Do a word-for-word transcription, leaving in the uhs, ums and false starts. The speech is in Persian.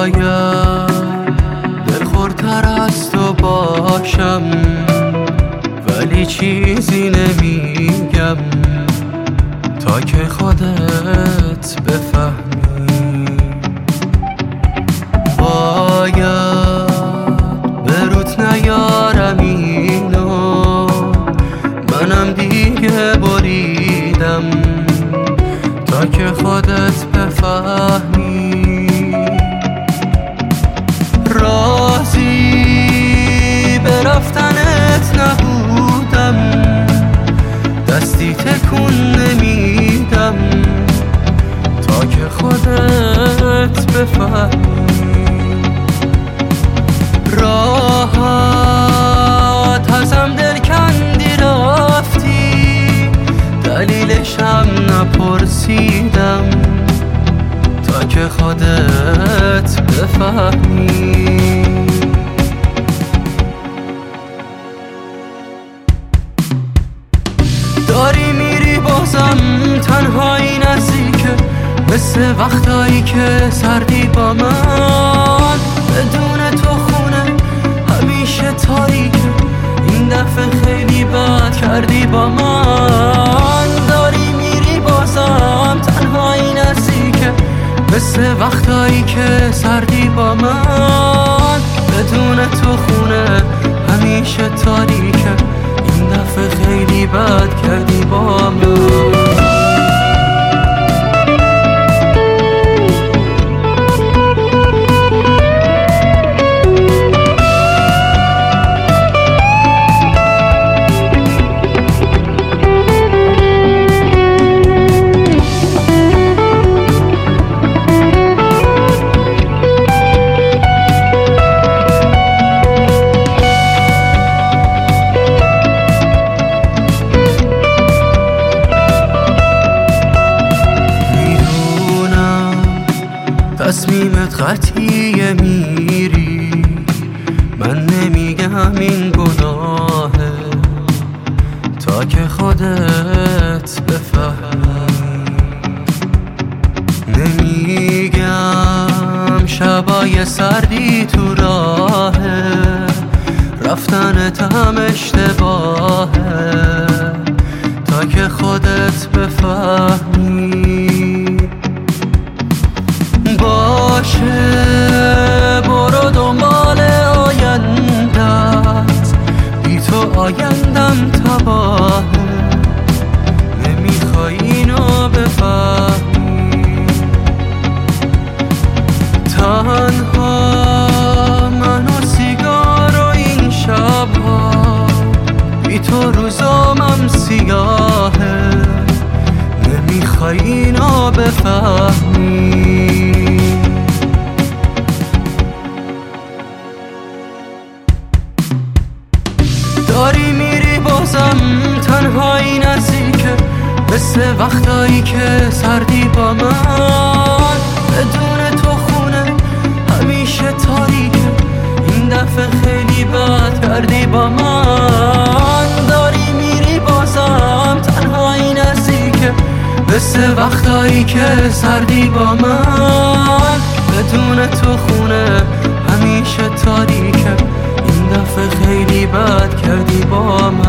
شاید دلخورتر از تو باشم، ولی چیزی نمیگم تا که خودت بفهمی. باید به روت نیارم اینو، منم دیگه بریدم تا که خودت بفهمی. راضی به رفتنت نبودم، دستی تکون نمیدم تا که خودت بفهمی. راحت ازم دل کندی رفتی، دلیلشم نپرسیدم تا که خودت بفهمی. داری میری بازم تنهایی نزدیکه، مثل وقتایی که سردی با من، بدون تو خونه همیشه تاریکه، این دفعه خیلی بد کردی با من. داری میری بازم تنهایی نزدیکه، مثل وقتایی که سردی با من، بدون تو خونه همیشه تاریکه، این دفعه خیلی بد کردی با من. تصمیمت قطعیه میری، من نمیگم این گناهه تا که خودت بفهمی. نمیگم شبای سردی تو راهه، رفتنت هم اشتباهه تا که خودت بفهمی. باشه برو دنبال آیندت، بی تو آیندم تباهه، نمیخوای اینو بفهمی. تنها من و سیگار و این شبها، بی تو روزامم سیاهه، نمیخوای اینو بفهمی. داری میری بازم تنهایی نزدیکه، مثل وقتایی که سردی با من، بدون تو خونه همیشه تاریکه، این دفعه خیلی بد کردی با من. داری میری بازم تنهایی نزدیکه، مثل وقتایی که سردی با من، بدون تو خونه همیشه تاریکه، این دفعه خیلی بد کردی با من.